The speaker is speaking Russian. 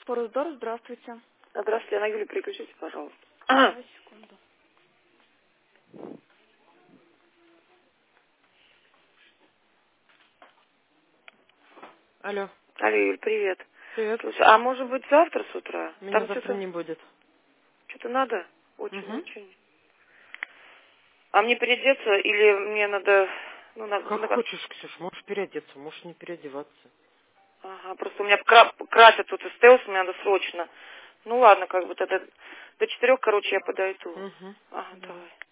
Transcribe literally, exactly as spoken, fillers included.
Форус-Дор, здравствуйте. Здравствуйте, на Юлю переключите, пожалуйста. Одну секунду. Алло, Алло, Юль, привет. привет. Слушай, а может быть завтра с утра? Меня Там завтра что-то не будет. что-то надо? Угу. Очень-очень. А мне переодеться или мне надо... Ну, на, Как на- хочешь, Ксюш, можешь переодеться, можешь не переодеваться. Ага, просто у меня кра- красят тут из Теус, мне надо срочно. Ну ладно, как бы тогда до четырех, короче, я подойду. Угу. Ага, Давай. давай.